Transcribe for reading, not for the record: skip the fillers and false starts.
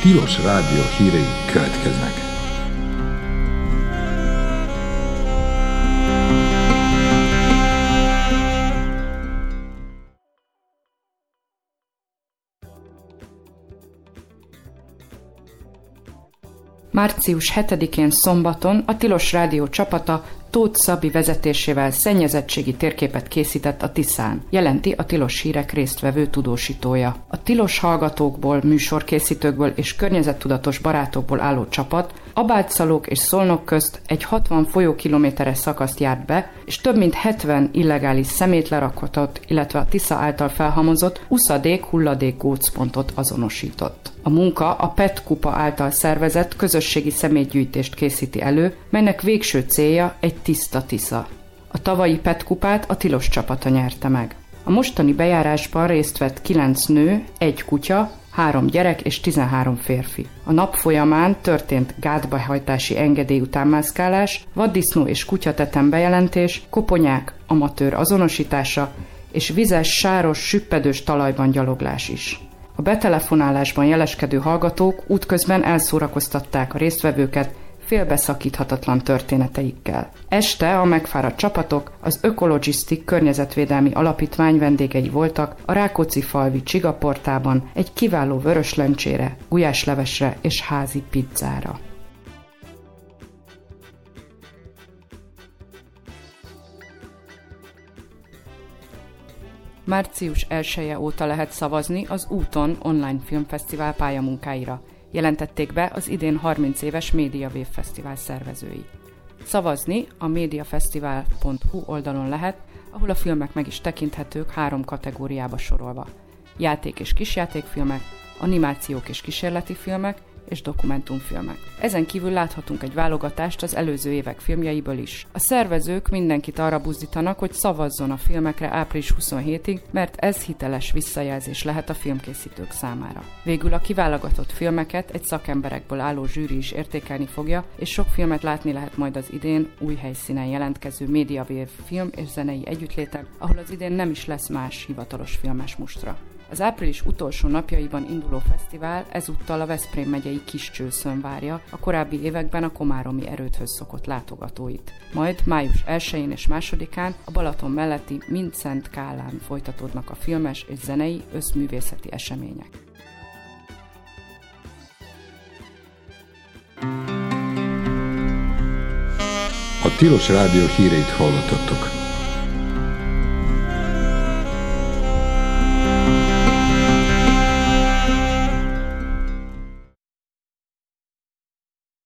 Tilos Rádió hírei következnek. Március 7-én szombaton a Tilos Rádió csapata Tóth Szabi vezetésével szennyezettségi térképet készített a Tiszán, jelenti a Tilos hírek résztvevő tudósítója. A tilos hallgatókból, műsorkészítőkből és környezettudatos barátokból álló csapat Abályszalók és Szolnok közt egy 60 folyókilométeres szakaszt járt be, és több mint 70 illegális szemétlerakotot, illetve a Tisza által felhamozott uszadék-hulladék gócpontot azonosított. A munka a PET kupa által szervezett közösségi szemétgyűjtést készíti elő, melynek végső célja egy tiszta Tisza. A tavalyi PET kupát a Tilos csapata nyerte meg. A mostani bejárásban részt vett 9 nő, 1 kutya, 3 gyerek és 13 férfi. A nap folyamán történt gátbehajtási engedély után mászkálás, vaddisznó és kutyatetem bejelentés, koponyák, amatőr azonosítása és vizes, sáros, süppedős talajban gyaloglás is. A betelefonálásban jeleskedő hallgatók útközben elszórakoztatták a résztvevőket félbeszakíthatatlan történeteikkel. Este a megfáradt csapatok az Ökologisztik környezetvédelmi alapítvány vendégei voltak a Rákóczi-falvi Csigaportában egy kiváló vöröslencsére, gulyáslevesre és házi pizzára. Március 1-e óta lehet szavazni az Úton online filmfesztivál pályamunkáira, jelentették be az idén 30 éves Média Wave Fesztivál szervezői. Szavazni a mediafesztivál.hu oldalon lehet, ahol a filmek meg is tekinthetők 3 kategóriába sorolva: játék- és kisjátékfilmek, animációk és kísérleti filmek és dokumentumfilmek. Ezen kívül láthatunk egy válogatást az előző évek filmjeiből is. A szervezők mindenkit arra buzdítanak, hogy szavazzon a filmekre április 27-ig, mert ez hiteles visszajelzés lehet a filmkészítők számára. Végül a kiválogatott filmeket egy szakemberekből álló zsűri is értékelni fogja, és sok filmet látni lehet majd az idén új helyszínen jelentkező Média Wave film és zenei együttléten, ahol az idén nem is lesz más hivatalos filmes mustra. Az április utolsó napjaiban induló fesztivál ezúttal a Veszprém megyei Kiscsőszön várja a korábbi években a komáromi erődhöz szokott látogatóit. Majd május 1-én és 2-án a Balaton melletti Mindszent Kálán folytatódnak a filmes és zenei összművészeti események. A Tilos Rádió híreit hallottattok.